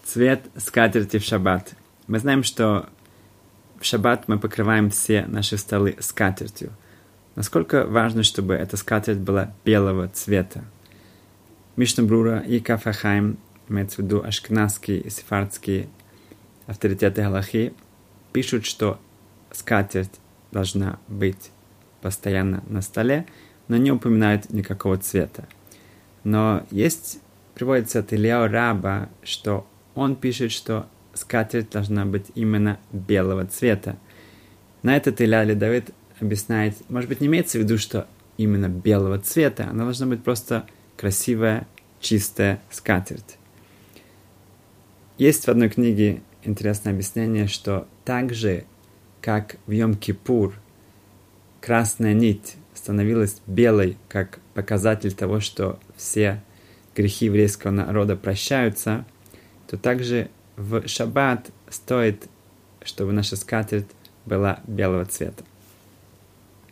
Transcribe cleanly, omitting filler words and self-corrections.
Цвет скатерти в шаббат. Мы знаем, что в шаббат мы покрываем все наши столы скатертью. Насколько важно, чтобы эта скатерть была белого цвета? Мишна Брура и Каф ха-Хаим, имеется в виду ашкеназские и сефардские авторитеты галахи, пишут, что скатерть должна быть постоянно на столе, но не упоминают никакого цвета. Но приводится от Ильяу Раба, что он пишет, что скатерть должна быть именно белого цвета. На этот Илья Давид объясняет, может быть, не имеется в виду, что именно белого цвета, она должна быть просто красивая, чистая скатерть. Есть в одной книге интересное объяснение, что так же, как в Йом-Кипур красная нить становилась белой, как показатель того, что все грехи еврейского народа прощаются, то также в шаббат стоит, чтобы наша скатерть была белого цвета.